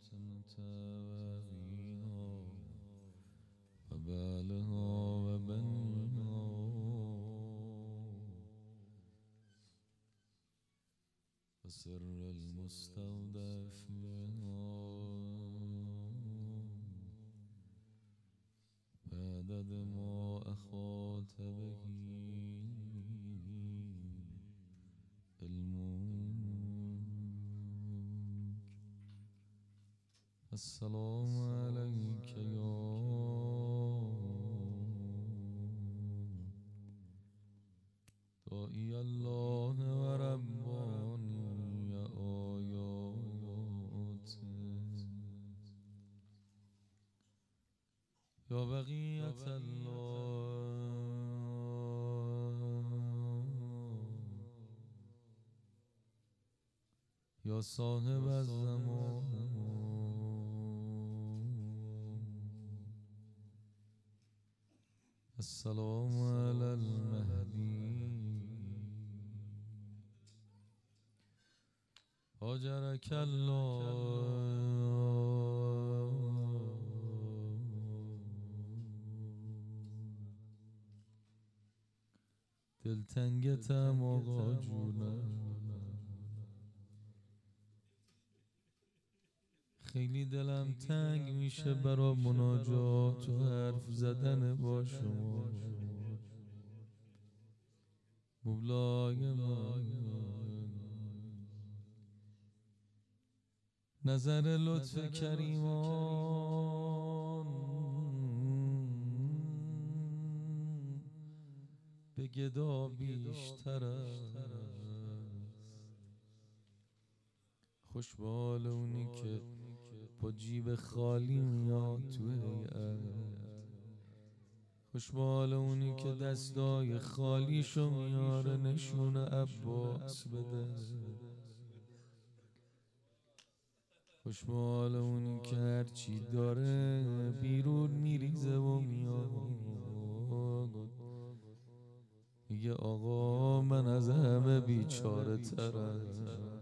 وأبيها وبالها وبنيها وسر المستودع فيها بعدد ما أخاط به السلام عليك يا داعي الله ورباني آيات يا بقية الله يا صاحب الزمان السلام على المهدي هاجرك الله دلتنگتم آقا جونم خیلی دلم تنگ میشه برا مناجات و حرف زدن با شما مولای من نظر لطف کریمان به گدا بیشتر است خوشبال اونی که با جیب خالی میاد تو هیئت خوشبال اونی که دستای خالیشو میاره نشون عباس بده خوشبال اونی که هرچی داره بیرون میریزه و میاد میگه آقا من از همه بیچاره ترم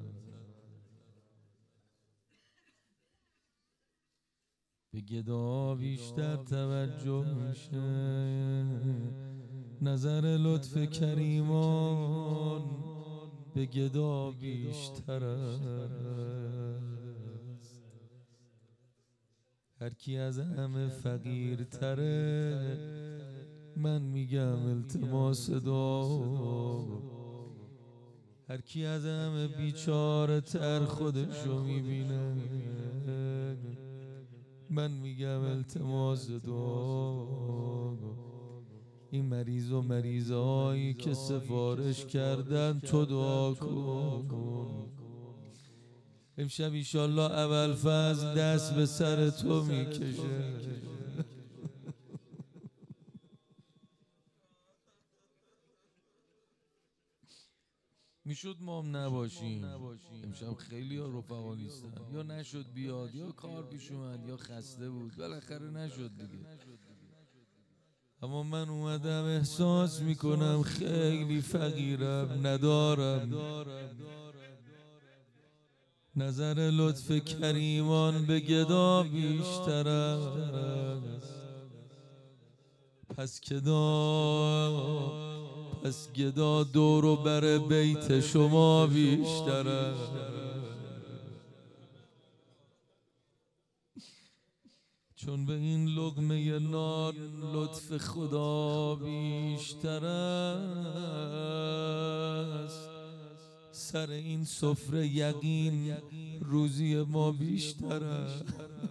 به گدا بیشتر توجه میشه نظر لطف کریمان به گدا بیشتر است هر کی از همه فقیرتره من میگم التماس دعا هر کی از همه بیچاره تر خودشو میبینه من میگم التماس دعا این مریض و مریضایی که سفارش کردن تو دعا کن امشب ایشالله اول فضل دست به سر تو میکشه میشد ما هم نباشیم امشب خیلی ها رفقا نیستن یا نشد بیاد یا کار پیش اومد یا خسته بود بالاخره نشد دیگه اما من اومدم احساس میکنم خیلی فقیرم ندارم نظر لطف کریمان به گدا بیشتر است پس گدا دور و بر بیت شما بیشتر است چون به این لقمه نان لطف خدا بیشتر است سر این سفره یقین روزی ما بیشتر است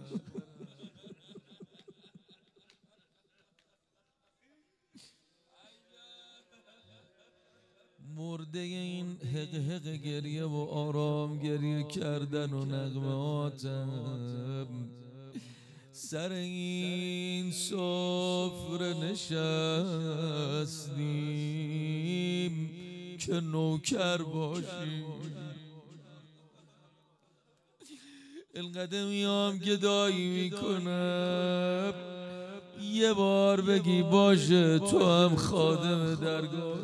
مرده این حق حق گریه و آرام گریه کردن و نغماتم سر این سفره نشستیم که نوکر باشیم اینقدر میام گدایی میکنم یه بار بگی باشه تو هم خادم درگاه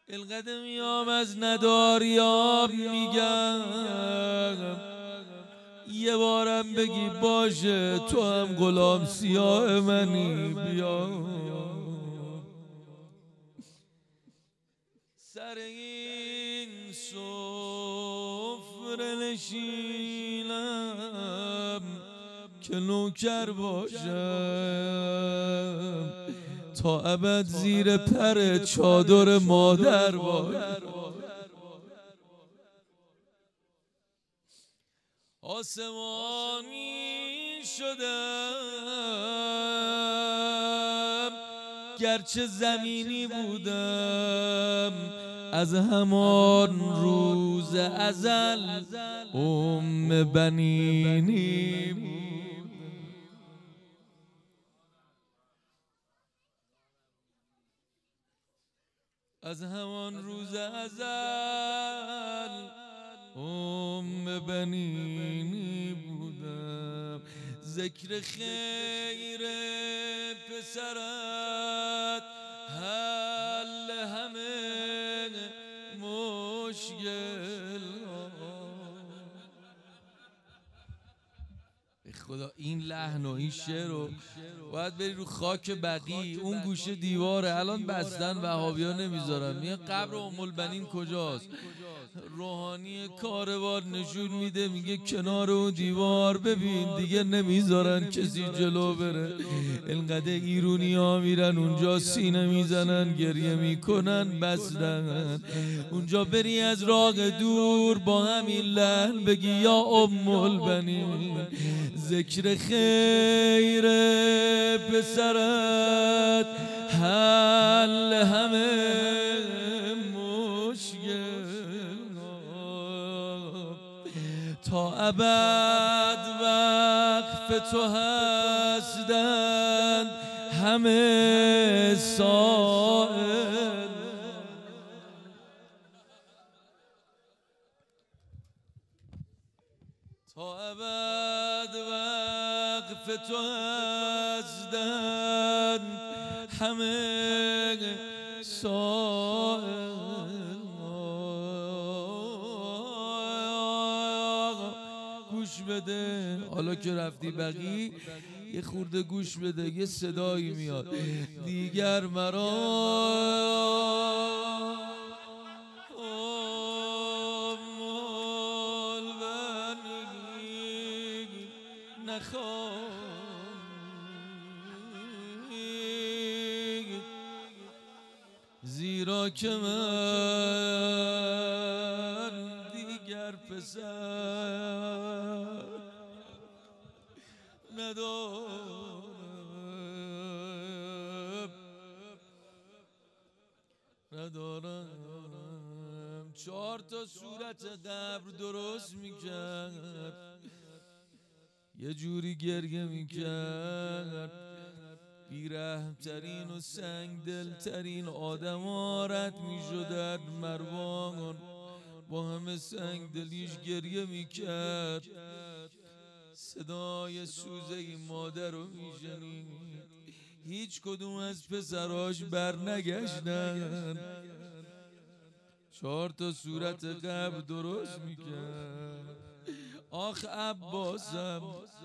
القدر میام از نداریاب میگم یه بارم بگی باشه تو هم غلام سیاه منی بیا سر این سفره نشینم که نوکر باشم تا ابد زیر پر چادر مادر باشم آسمانی شدم گرچه زمینی بودم از همان روز ازل بنینی بودم از همان روز ازل بنینی بودم ذکر خیر پسرت حل همه مشکل خدا این لحن و این شعر رو باید بری رو خاک بقی اون گوشه دیواره الان بستن وهابیا نمیذارن میگه قبر ام البنین کجاست روحانی کاروان نشون میده میگه کنار اون دیوار ببین دیگه نمیذارن کسی جلو بره اینقدر ایرونی ها میرن اونجا سینه میزنن گریه میکنن بستن اونجا بری از راه دور با همین لحن بگی یا ام البنین ذکر خیر پسرت حل همه تا ابد وقف تو هستند همه سائل تا ابد وقف تو هستند همه سائل گوش بده حالا که رفتی بقی یه خورده گوش بده یه صدایی میاد دیگر مرا زیرا که من دیگر پسر ندارم 4 تا صورت قبر درست میکرد یه جوری گریه میکرد بیرحمترین و سنگ دلترین آدم ها رد میشدن مروان با همه سنگ دلیش گریه میکرد صدای سوزه این مادر رو میشنید هیچ کدوم از پسراش بر نگشتن 4 تا صورت قبر درست میکرد آخ عباسم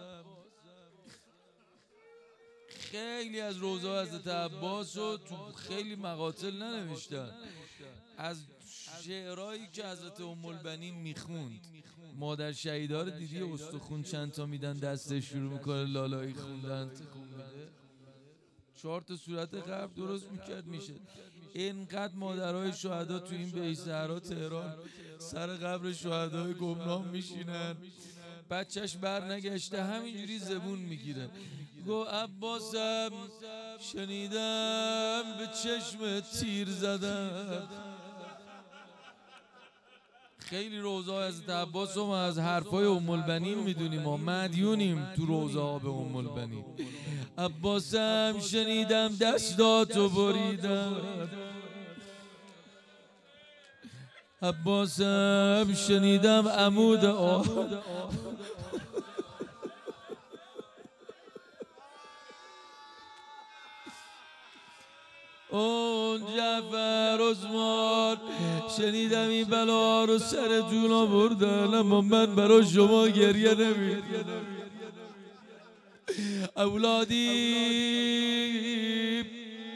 خیلی از روزه حضرت عباس رو تو خیلی مقاتل ننوشتن از شعرهایی که حضرت ام البنین میخوند مادر شهیدا رو دیدی استخون چند تا میدن دستش شروع میکنه لالایی خوندن 4 تا صورت قبر درست میکرد میشه اینقدر مادرای شهدا تو این بیت صحرا تهران سر قبر شهدای گمنام میشینن بچهش بر نگشته همینجوری زبون میگیره گو عباسم شنیدم به چشم تیر زدم خیلی روزه از عباس ما از حرفای ام البنین میدونیم ما مدیونیم تو روزه ها به ام البنین عباسم شنیدم دستاتو بریدم عباسم شنیدم عمود اون جعفر عثمان شنیدم این بلا رو سر جون آوردن، اما من برای شما گریه نمی‌کنم. اولادی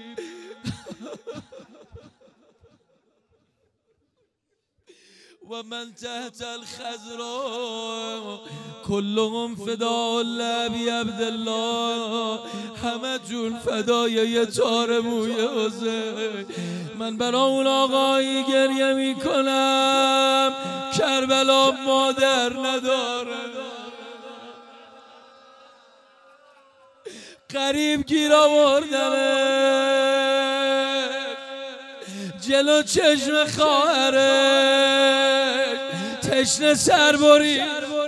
و من تحت الخضراء کلهم فدا لبی عبدالله، همه جون فدای یه تار موی حسین. من برا اون آقایی گریه میکنم کربلا مادر نداره، قریب گیر آوردمه جلو چشم خواهرش، تشنه سربری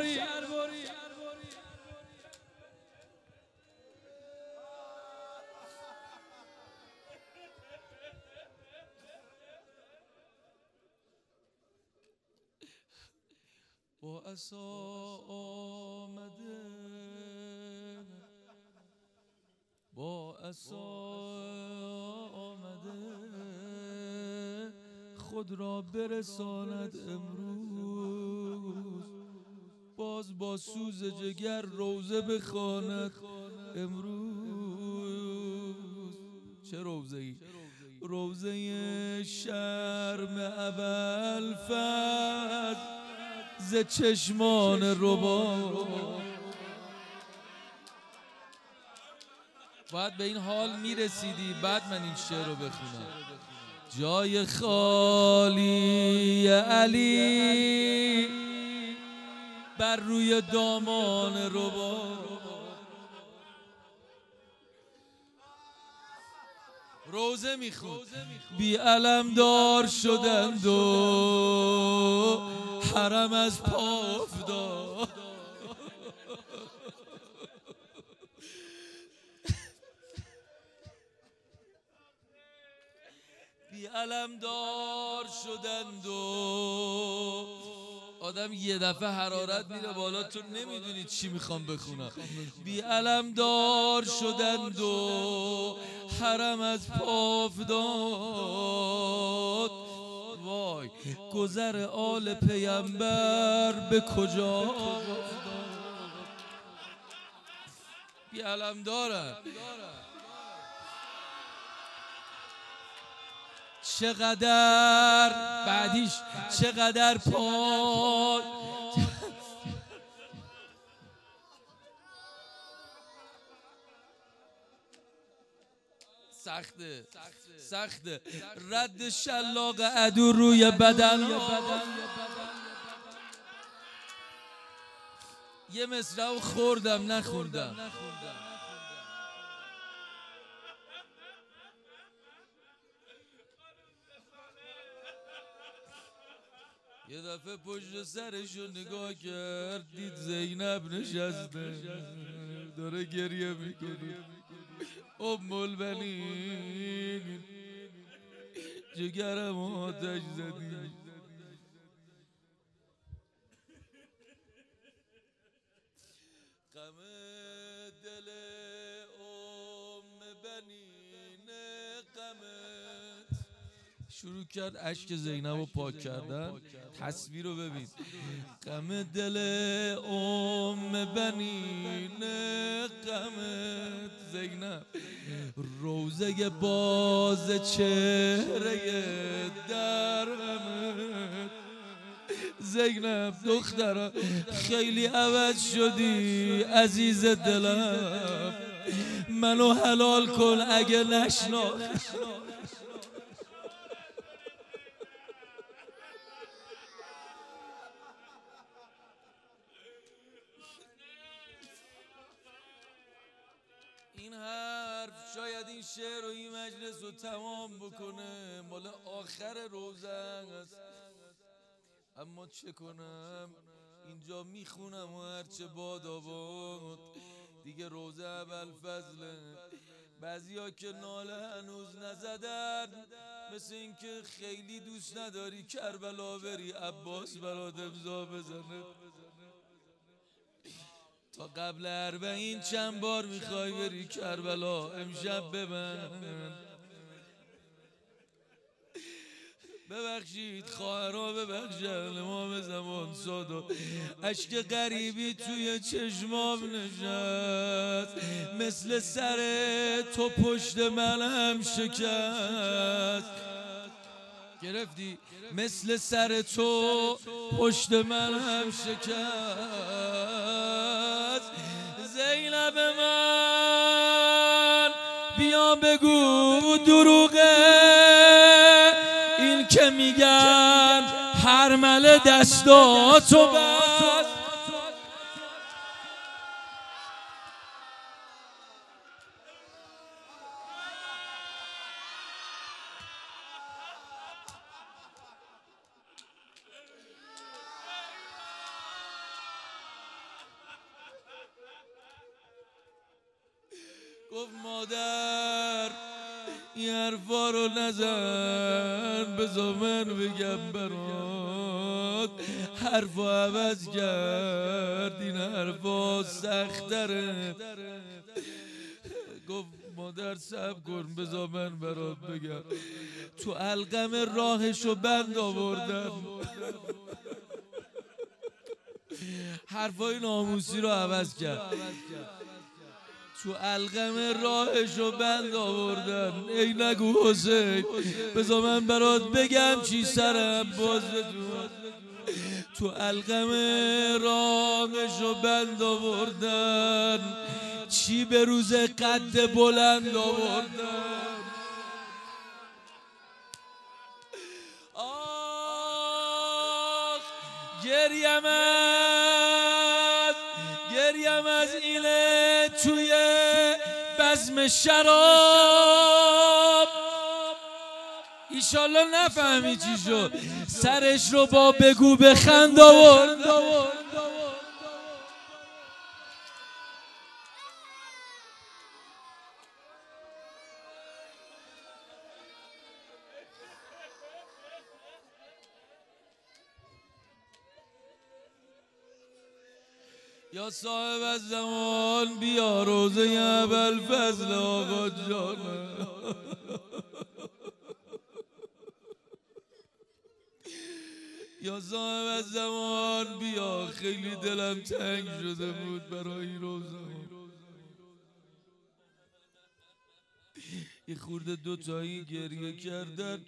با عصا آمده، با عصا آمده خود را برساند امروز، باز با سوز جگر روزه بخواند امروز. چه روزه‌ای؟ روزه شرم ابوالفضل ز چشمان ربا. باید به این حال میرسیدی بعد من این شعر رو بخونم. جای خالی علی بر روی دامان ربا، روزه میخوند بی علمدار شدند و حرم از پا افتاد. بی علمدار شدند و آدم یه دفعه حرارت میره بالا، تو نمیدونی چی میخوام بخونم. بی علمدار شدند و حرم از پا افتاد، وای گذر آل پیامبر به کجا. بی علمدارن چقدر بعدیش چقدر پای سخته رد شلاق عدو روی بدن. یه مصرع خوردم نخوندم. یه دفعه پشت سرشو نگاه کرد، دید زینب نشسته داره گریه میکنه. ام البنین جگرم آتش زدی. غم دل ام بنین غمت. شروع کرد اشک زینب رو پاک کردن. تصویر رو ببین. غم دل ام بنین غمت زینب، روزه باز چهره در غمت. زینب دخترم خیلی عوض شدی عزیز دلم، منو حلال کن اگه نشناختی. این حرف شاید این شعر و این مجلس رو تمام بکنه، مال آخر روزه است، اما چه کنم اینجا میخونم و هرچه باد آباد دیگه. روزه ابوالفضله. بعضیا که ناله هنوز نزدن، مثل این که خیلی دوست نداری کربلا بری عباس برات امضا بزنه. تا قبل 40 چند بار میخوای بری کربلا؟ امشب ببند. ببخشید خواهرها ببخشن امام زمان سادا. اشک غریبی توی چشمام نشست، مثل سر تو پشت منم شکست. گرفتی؟ مثل سر تو پشت منم شکست. زینب من بیا بگو دروغه این که میگن حرمل دستاتو بست. گفت مادر این حرفا رو نزن، بذار من بگم برات. حرفا عوض کرد، این حرفا سختره. گفت مادر صبر کن بذار من برات بگم. تو القم راهشو بند آوردم، حرفای ناموسی رو عوض کرد. تو القم راهشو بند آوردن. ای نگو حسین بذار من برات بگم چی سرم بازدون. تو القم راهشو بند آوردن، چی به روز قد بلند آوردن. آخ گریم از اینه توی بزم شراب. ایشالله نفهمی چی شد، سرش رو با بگو بخند آورد. یا صاحب از زمان بیا روزه ابوالفضل آقا جانه. یا صاحب از زمان بیا، خیلی دلم تنگ شده بود برای این روزه. یه خورده دوتایی گریه کردن.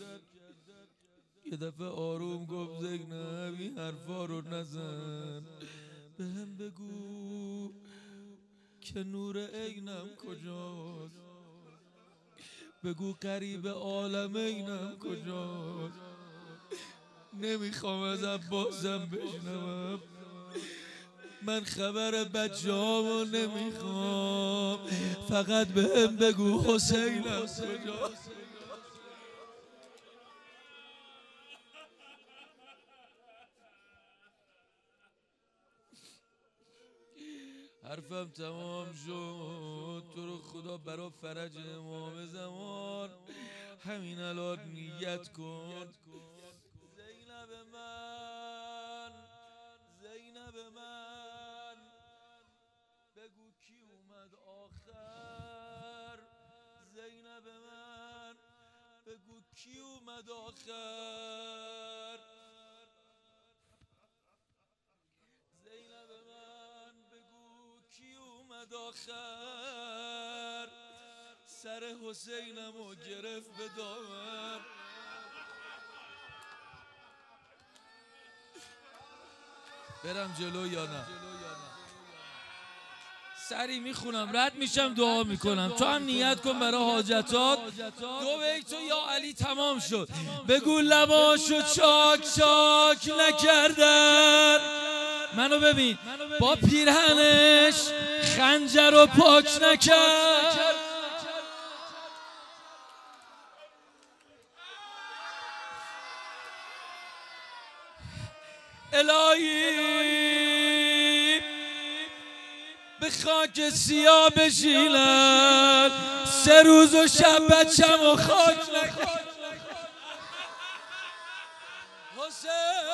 یه دفعه آروم گفت زینب این حرفا رو نزن، بهم بگو که نور عینم کجاست، بگو قریب عالم اینم کجاست. نمیخوام از عباسم بشنوم، من خبر بچه‌هامو نمیخوام، فقط بهم بگو حسینم کجاست. حرفم تمام شد. تو رو خدا برا فرج امام زمان همین الان نیت کن. زینب من، زینب من، بگو کی اومد آخر. زینب من بگو کی اومد آخر. زینب من بگو کی اومد آخر. سر حسینمو گرفت به دامن. برم جلو یا نه؟ سری میخونم رد میشم دعا میکنم، تو هم نیت کن برای حاجتات. دو بیت تو یا علی تمام شد. بگو لباشو چاک چاک نکردن. منو ببین با پیرهنش خنجر رو پاک نکرد. الهی به خاک سیاه بشینن، 3 روز و شب بچم و خاک نکن. حسین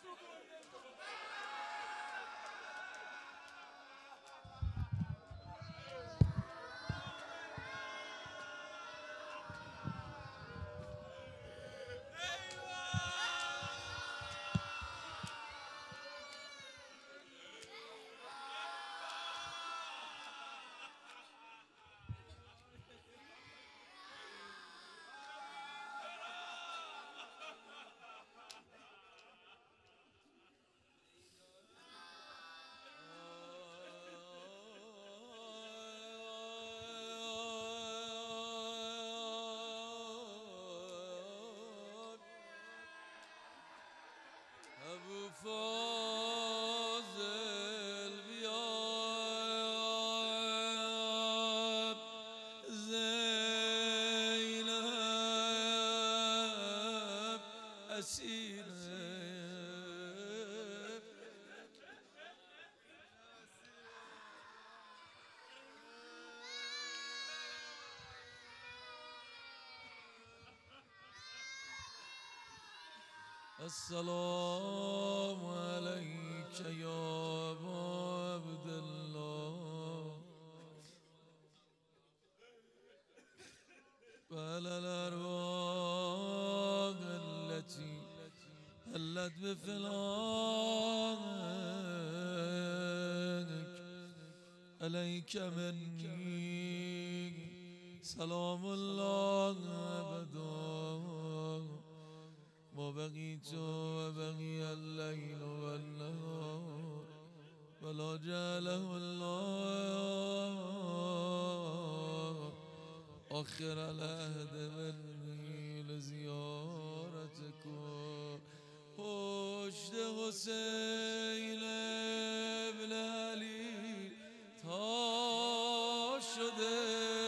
ابو فاضل بیاد زینب اسیره السلام عليك يا أبا عبد الله وعلى الأرواح التي هلت بفلانك عليك مني سلام الله أبدا ما بقيت وبقي الليل والنهار ولا جعله الله آخر العهد مني لزيارتكم پشت حسین ابن علی تا شده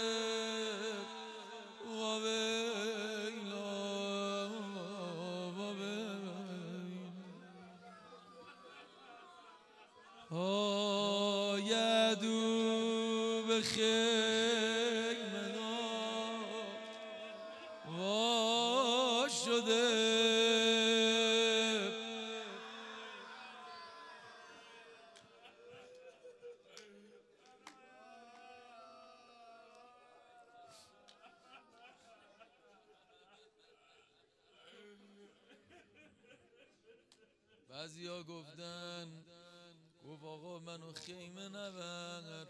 یادو به خیمه وا شده بعضیا گفتن گفت آقا منو خیمه نبر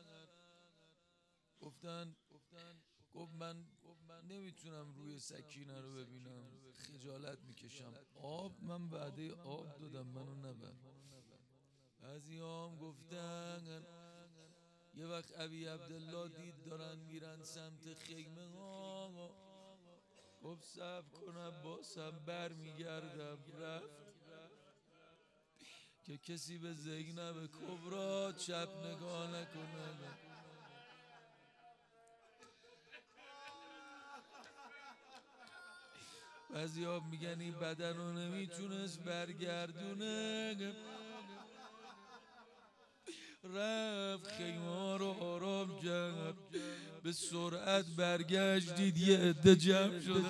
گفت من نمیتونم روی سکینه رو ببینم خجالت میکشم آب من وعده آب دادم منو نبر بعضی هم گفتن یه وقت ابی عبدالله دید دارن میرن سمت خیمه ها گفت صبر کنم باسم بر میگردم رفت که کسی به زینب کبرا چپ نگاه نکنه بعضی ها میگن این بدن رو نمیتونست برگردونه رفت خیمه رو آرام کرد به سرعت برگشت دید یه عده جمع شده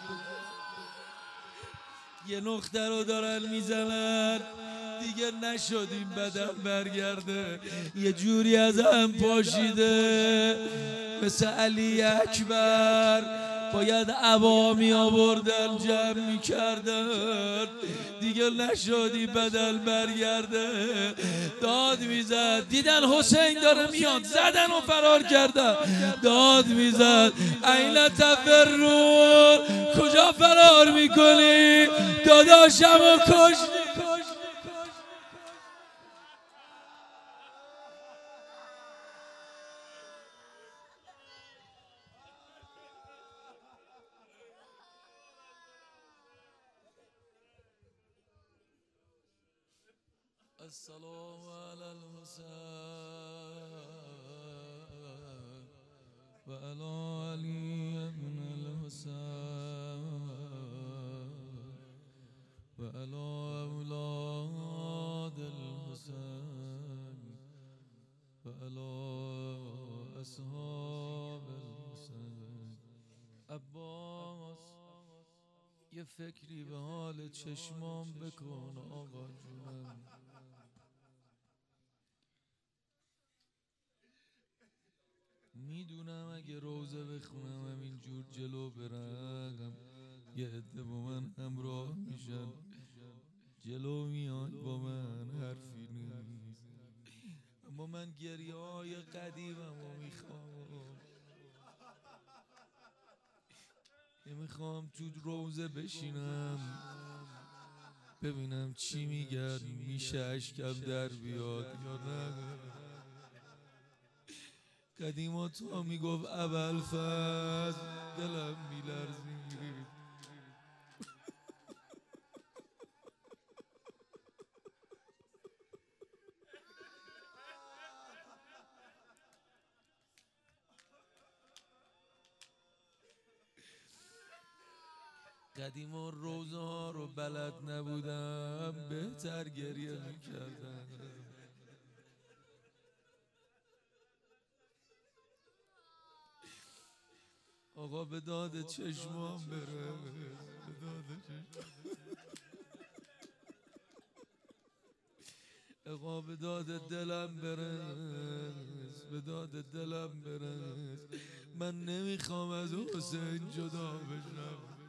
یه نقطه رو دارن میزنن دیگه نشد این بدن برگرده یه جوری از هم پاشیده مثل علی اکبر باید عوامی آوردن جمع میکردن دیگه نشدی بدل برگرده داد میزد دیدن حسین داره میاد زدن و فرار کردن داد میزد این تفرون کجا فرار میکنی داداشم و کشتی السلام على الحسين وعلى علي بن الحسين وعلى أولاد الحسين وعلى أصحاب الحسين عباس یه فکری به حال چشمام بکن آقا جونم. میدونم اگه روزه بخونم همینجور جلو برم یه عده با من همراه میشن، جلو میان با من حرفی نیست، اما من گریه های قدیمم رو میخوام تو روزه بشینم ببینم چی میگن، میشه اشکم در بیاد یا نه. قدیما تا میگفت ابوالفضل دلم میلرزید. قدیما روزه ها رو بلد نبودم بهتر گریه میکردم. آقا به داد چشمام برس، به داد آقا به داد دلم برس، به داد دلم برس. من نمیخوام از حسین جدا بشم.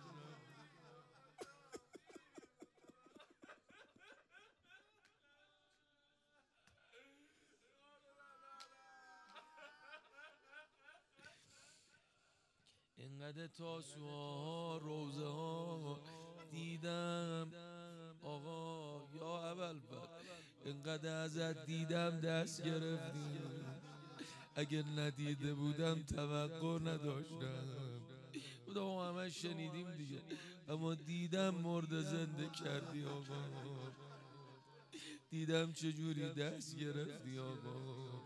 اینقدر تاسوها روزه ها دیدم آقا یا ابوالفضل، اینقدر ازت دیدم دست گرفتی، اگه ندیده بودم توقع نداشتم. خدا همه شنیدیم دیگه، اما دیدم مرد زنده کردی آقا، دیدم چجوری دست گرفتی آقا.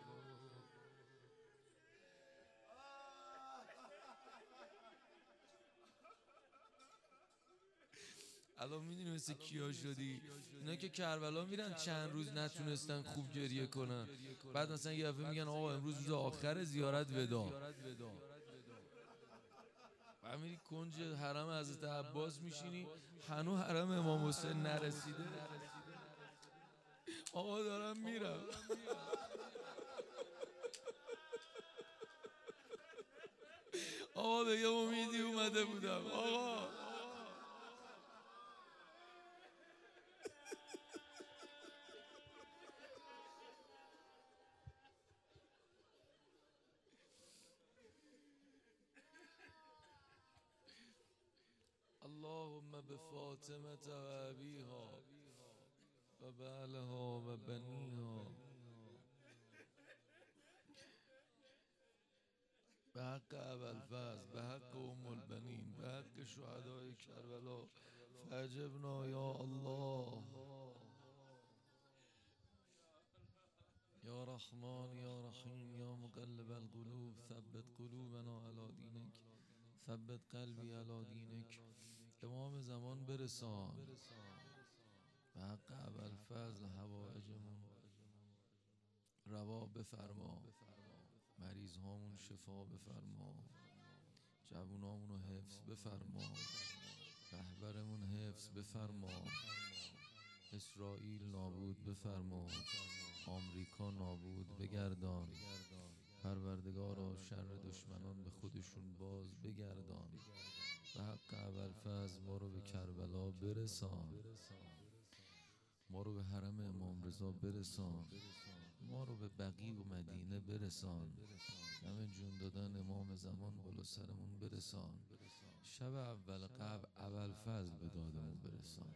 الان میدونی مثل کیا شدی؟ اینا که کربلا میرن چند روز نتونستن خوب گریه کنن، بعد مثلا یه دفعه میگن آقا امروز روز آخر زیارت وداع، و میری کنج حرم حضرت عباس میشینی هنو حرم امام حسین نرسیده، آقا دارم میرم. آقا به یه امیدی اومده بودم آقا. اللهم بفاطمة و ابیها و بعلها و بنیها به حق ابوالفضل، به حق ام البنین، به حق شهدای کربلا فاجبنا یا الله. یا رحمان یا رحیم یا مقلب القلوب ثبت قلوبنا علی دینک، ثبت قلبی علی دینک. امام زمان برسان، به حق ابوالفضل حوائجمون روا بفرما، مریض هامون شفا بفرما، جوونامونو حفظ بفرما، رهبرمون حفظ بفرما، اسرائیل نابود بفرما، آمریکا نابود بگردان، پروردگارا شر دشمنان به خودشون باز بگردان. به حق ابوالفضل ما رو به کربلا برسان، ما رو به حرم امام رضا برسان، ما رو به بقیع و مدینه برسان، همه جون دادن امام زمان بالا سرمون برسان. شب اول قبل ابوالفضل به دادمون برسان.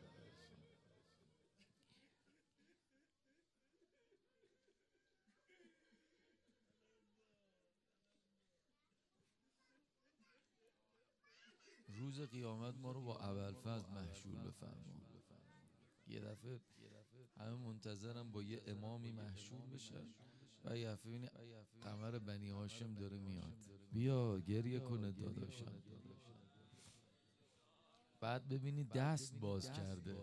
روز قیامت ما رو با ابوالفضل محشور بفرما. یه دفعه همه منتظرم با یه امامی محشور بشن و یه دفعه ببینی قمر بنی هاشم داره میاد، بیا گریه کنه داداشم، بعد ببینی دست باز کرده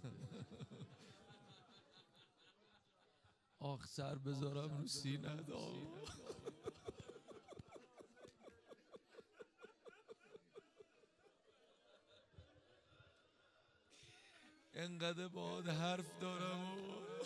آخ سر بذارم رو سینه آقا. انقدر باهات حرف دارم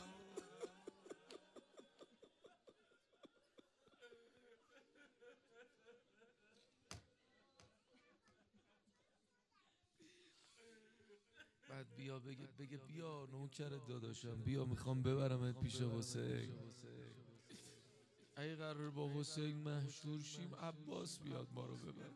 بعد بیا بگه بیا نوکر داداشم، بیا میخوام ببرمت پیش حسین. اگه قرار با حسین محشور شیم عباس بیاد ما رو ببر.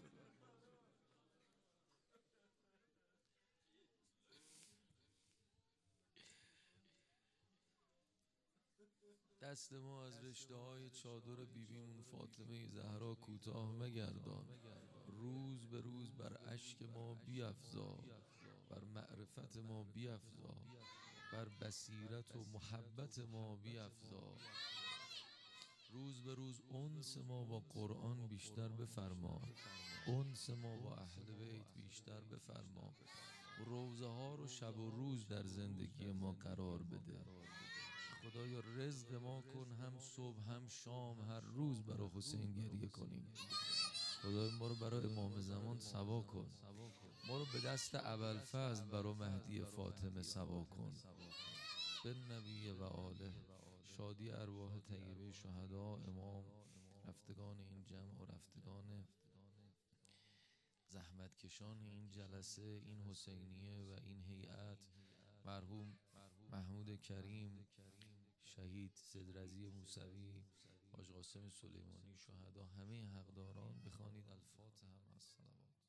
دست ما از رشته های چادر بیبیمون فاطمه زهرا کوتاه مگردان. روز به روز بر اشک ما بیفزا، بر معرفت ما بیفزا، بر بصیرت و محبت ما بیفزا. روز به روز انس ما با قرآن بیشتر بفرما، انس ما با اهل بیت بیشتر بفرما. روزه ها رو شب و روز در زندگی ما قرار بده. خدایا رزق ما کن، هم صبح هم شام هر روز برای حسین گریه کنیم. خدای ما رو برای امام زمان سوا کن، ما رو به دست ابوالفضل برای مهدی فاطمه سوا کن. به نبی و آله. شادی ارواح طیبه شهدا، امام، رفتگان این جمع و رفتگان زحمتکشان این جلسه، این حسینیه و این هیئت، مرحوم محمود کریم، شهید صدرضی موسوی، حاج قاسم سلیمانی، شهدا، همه حقداران. بخوانید الفاتحه مع الصلوات.